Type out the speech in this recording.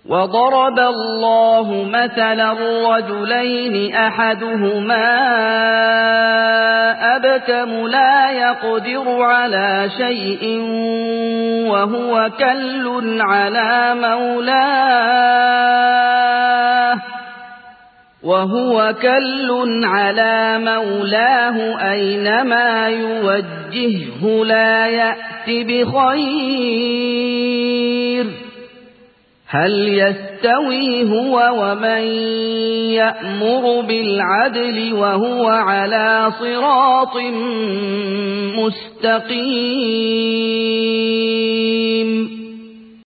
وضرب الله مثلا رجلين أحدهما أبكم لا يقدر على شيء وهو كل على مولاه أينما يوجهه لا يأت بخير هل يستوي هو ومن يأمر بالعدل وهو على صراط مستقيم